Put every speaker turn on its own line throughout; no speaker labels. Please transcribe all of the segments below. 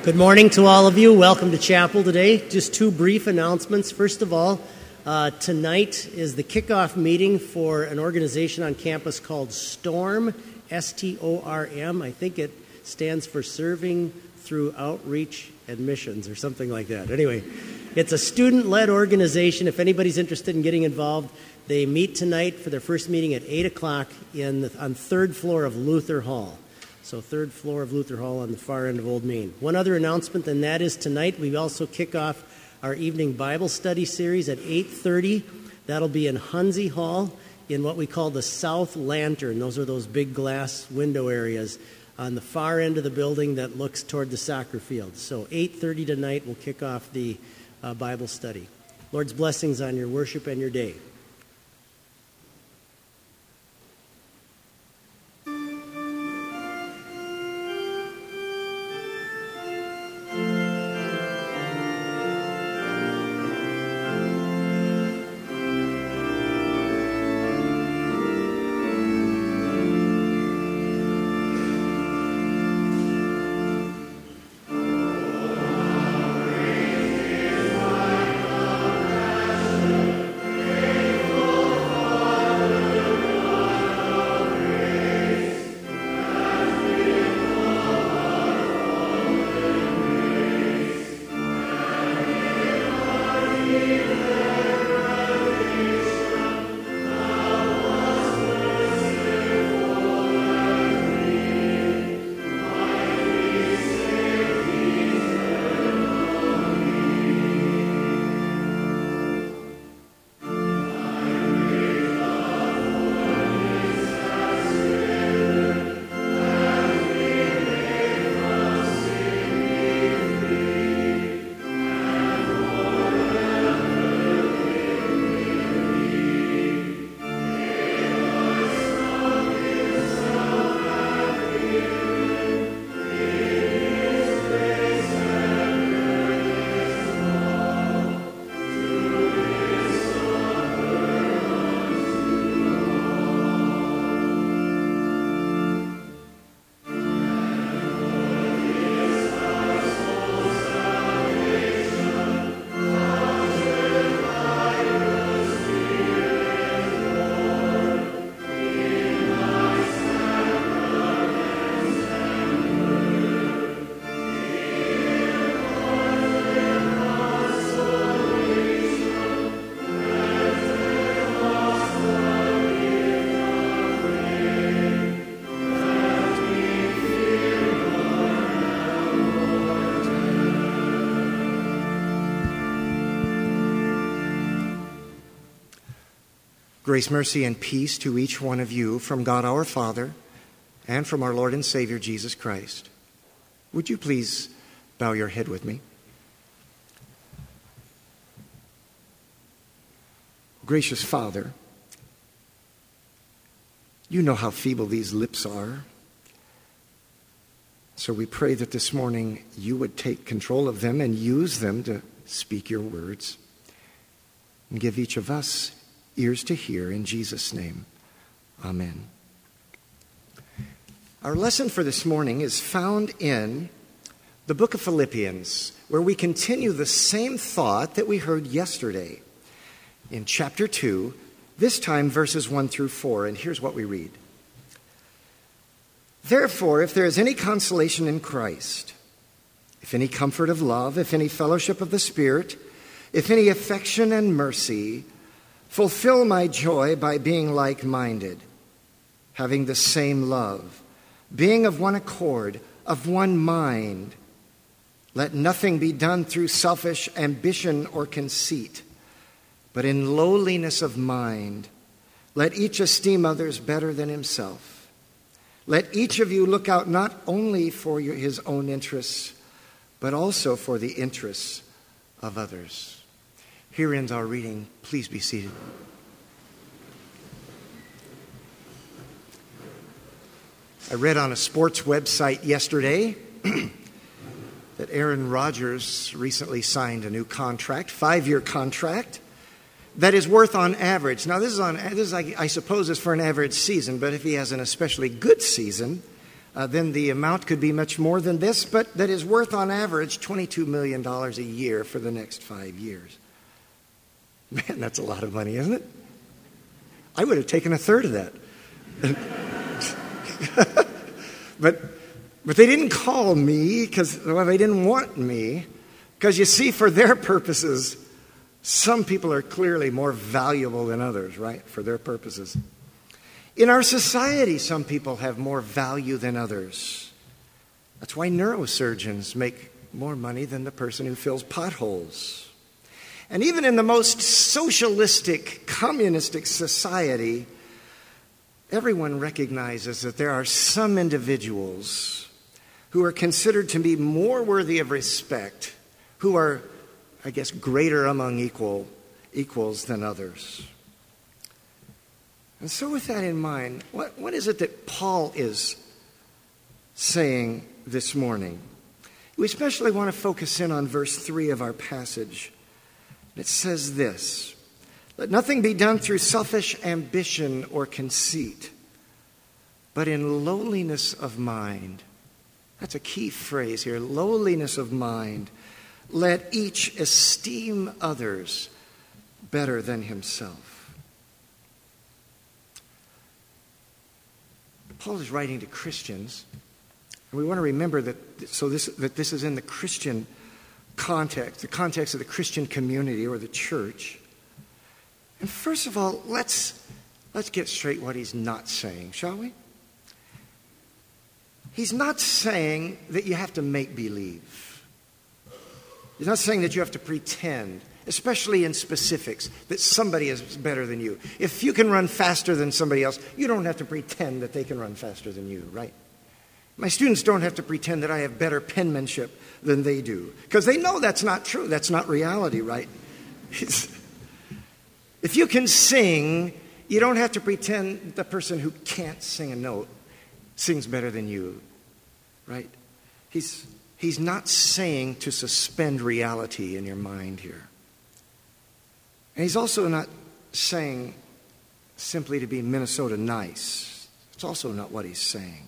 Good morning to all of you. Welcome to chapel today. Just two brief announcements. First of all, tonight is the kickoff meeting for an organization on campus called STORM, S-T-O-R-M. I think it stands for Serving Through Outreach and Missions or something like that. Anyway, it's a student-led organization. If anybody's interested in getting involved, they meet tonight for their first meeting at 8 o'clock on third floor of Luther Hall. So third floor of Luther Hall on the far end of Old Main. One other announcement, and that is tonight we also kick off our evening Bible study series at 8:30. That'll be in Hunzy Hall in what we call the South Lantern. Those are those big glass window areas on the far end of the building that looks toward the soccer field. So 8:30 tonight we'll kick off the Bible study. Lord's blessings on your worship and your day.
Grace, mercy, and peace to each one of you from God our Father and from our Lord and Savior Jesus Christ. Would you please bow your head with me? Gracious Father, you know how feeble these lips are. So we pray that this morning you would take control of them and use them to speak your words and give each of us ears to hear, in Jesus' name. Amen. Our lesson for this morning is found in the book of Philippians, where we continue the same thought that we heard yesterday in chapter 2, this time verses 1 through 4, and here's what we read. Therefore, if there is any consolation in Christ, if any comfort of love, if any fellowship of the Spirit, if any affection and mercy, fulfill my joy by being like-minded, having the same love, being of one accord, of one mind. Let nothing be done through selfish ambition or conceit, but in lowliness of mind, let each esteem others better than himself. Let each of you look out not only for his own interests, but also for the interests of others. Here ends our reading. Please be seated. I read on a sports website yesterday that Aaron Rodgers recently signed a new contract, 5-year contract, that is worth on average. Now, this is I suppose, is for an average season, but if he has an especially good season, then the amount could be much more than this, but that is worth on average $22 million a year for the next 5 years. Man, that's a lot of money, isn't it? I would have taken a third of that. But they didn't call me because they didn't want me. Because you see, for their purposes, some people are clearly more valuable than others, right? For their purposes. In our society, some people have more value than others. That's why neurosurgeons make more money than the person who fills potholes. And even in the most socialistic, communistic society, everyone recognizes that there are some individuals who are considered to be more worthy of respect, who are, I guess, greater among equals than others. And so with that in mind, what is it that Paul is saying this morning? We especially want to focus in on verse 3 of our passage. It says this: "Let nothing be done through selfish ambition or conceit, but in lowliness of mind." That's a key phrase here, lowliness of mind. "Let each esteem others better than himself." Paul is writing to Christians, and we want to remember that this is in the Christian context, the context of the Christian community or the church. And first of all, let's get straight what he's not saying, shall we? He's not saying that you have to make believe. He's not saying that you have to pretend, especially in specifics, that somebody is better than you. If you can run faster than somebody else, you don't have to pretend that they can run faster than you, right? My students don't have to pretend that I have better penmanship than they do, because they know that's not true. That's not reality, right? If you can sing, you don't have to pretend the person who can't sing a note sings better than you, right? He's not saying to suspend reality in your mind here. And he's also not saying simply to be Minnesota nice. It's also not what he's saying.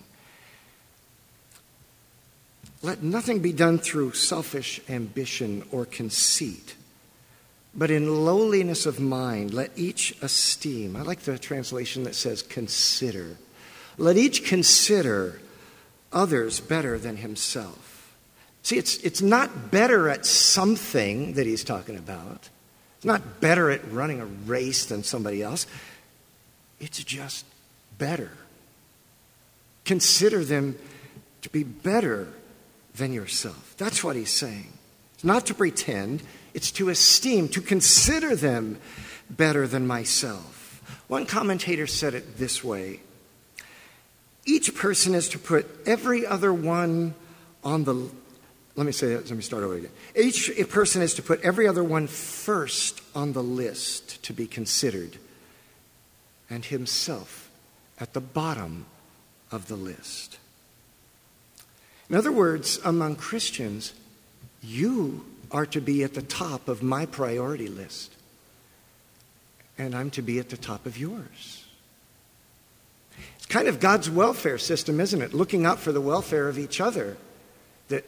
Let nothing be done through selfish ambition or conceit, but in lowliness of mind, let each esteem. I like the translation that says consider. Let each consider others better than himself. See, it's not better at something that he's talking about. It's not better at running a race than somebody else. It's just better. Consider them to be better than yourself. That's what he's saying. It's not to pretend. It's to esteem, to consider them better than myself. One commentator said it this way: each person is to put every other one on the... Let me start over again. Each person is to put every other one first on the list to be considered, and himself at the bottom of the list. In other words, among Christians, you are to be at the top of my priority list, and I'm to be at the top of yours. It's kind of God's welfare system, isn't it? Looking out for the welfare of each other. That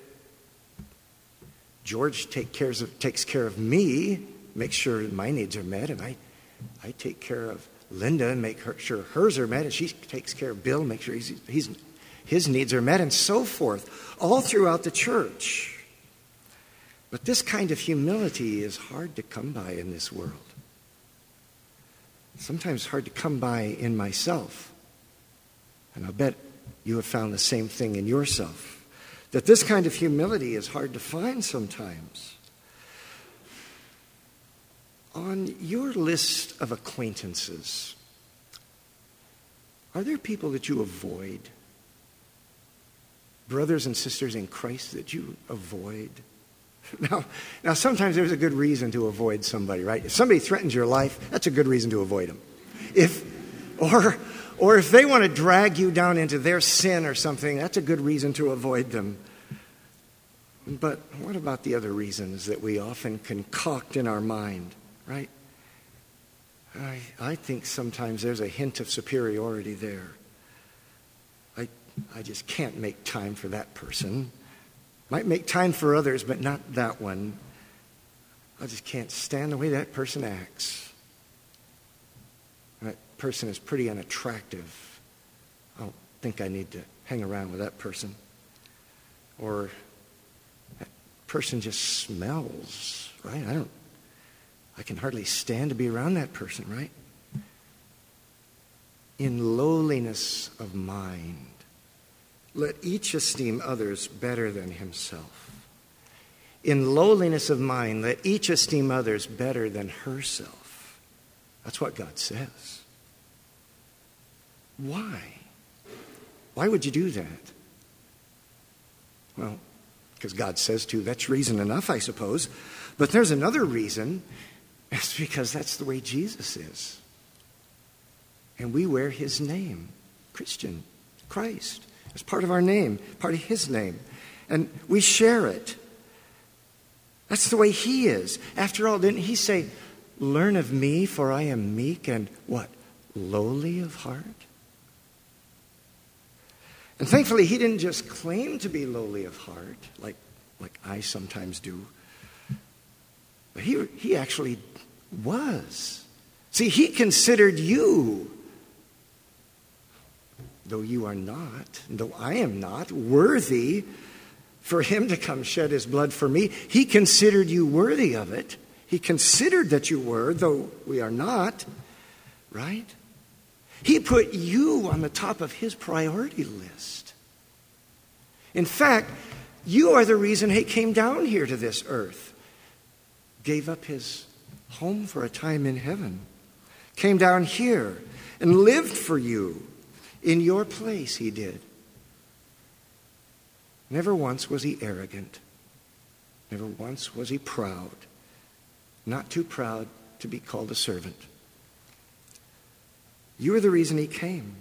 George takes care of me, makes sure my needs are met, and I take care of Linda and make sure hers are met, and she takes care of Bill, make sure his needs are met, and so forth, all throughout the church. But this kind of humility is hard to come by in this world. Sometimes hard to come by in myself. And I'll bet you have found the same thing in yourself, that this kind of humility is hard to find sometimes. On your list of acquaintances, are there people that you avoid? Brothers and sisters in Christ that you avoid? Now, sometimes there's a good reason to avoid somebody, right? If somebody threatens your life, that's a good reason to avoid them. Or if they want to drag you down into their sin or something, that's a good reason to avoid them. But what about the other reasons that we often concoct in our mind, right? I think sometimes there's a hint of superiority there. I just can't make time for that person. Might make time for others, but not that one. I just can't stand the way that person acts. That person is pretty unattractive. I don't think I need to hang around with that person. Or that person just smells, right? I can hardly stand to be around that person, right? In lowliness of mind, let each esteem others better than himself. In lowliness of mind, let each esteem others better than herself. That's what God says. Why? Why would you do that? Well, because God says to. That's reason enough, I suppose. But there's another reason. It's because that's the way Jesus is. And we wear his name, Christian, Christ. It's part of our name, part of his name. And we share it. That's the way he is. After all, didn't he say, learn of me, for I am meek and what? Lowly of heart? And thankfully, he didn't just claim to be lowly of heart, like I sometimes do. But he actually was. See, he considered you, though you are not, though I am not, worthy for him to come shed his blood for me. He considered you worthy of it. He considered that you were, though we are not, right? He put you on the top of his priority list. In fact, you are the reason he came down here to this earth, gave up his home for a time in heaven, came down here and lived for you. In your place, he did. Never once was he arrogant. Never once was he proud. Not too proud to be called a servant. You are the reason he came.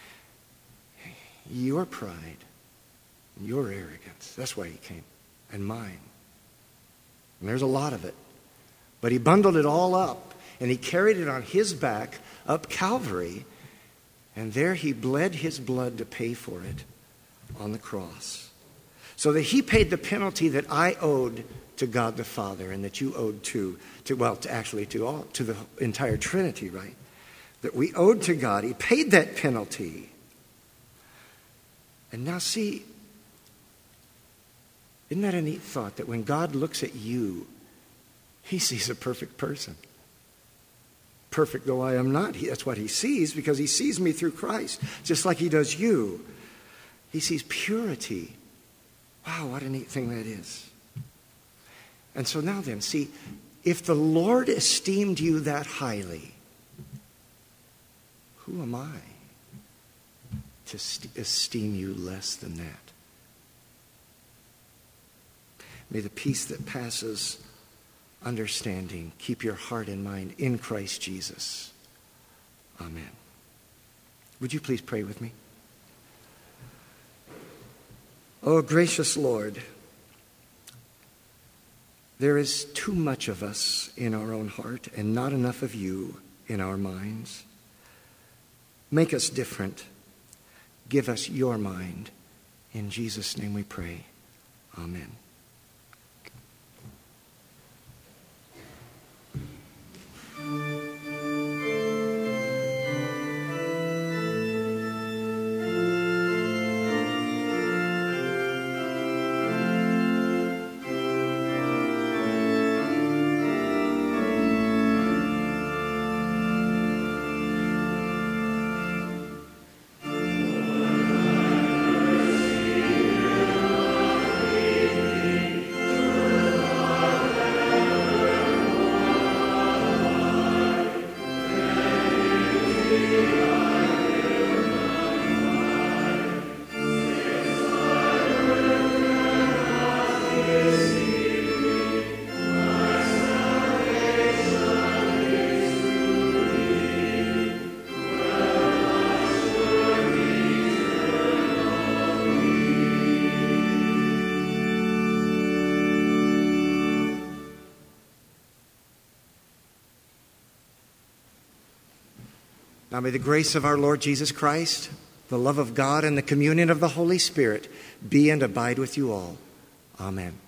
Your pride, your arrogance, that's why he came. And mine. And there's a lot of it. But he bundled it all up, and he carried it on his back up Calvary, and there he bled his blood to pay for it on the cross. So that he paid the penalty that I owed to God the Father and that you owed to the entire Trinity, right? That we owed to God. He paid that penalty. And now see, isn't that a neat thought that when God looks at you, he sees a perfect person. Perfect though I am not. That's what he sees because he sees me through Christ, just like he does you. He sees purity. Wow, what a neat thing that is. And so now then, see, if the Lord esteemed you that highly, who am I to esteem you less than that? May the peace that passes understanding keep your heart and mind in Christ Jesus. Amen. Would you please pray with me? Oh, gracious Lord, there is too much of us in our own heart and not enough of you in our minds. Make us different. Give us your mind. In Jesus' name we pray. Amen. Now may the grace of our Lord Jesus Christ the love of God and the communion of the Holy Spirit be and abide with you all. Amen.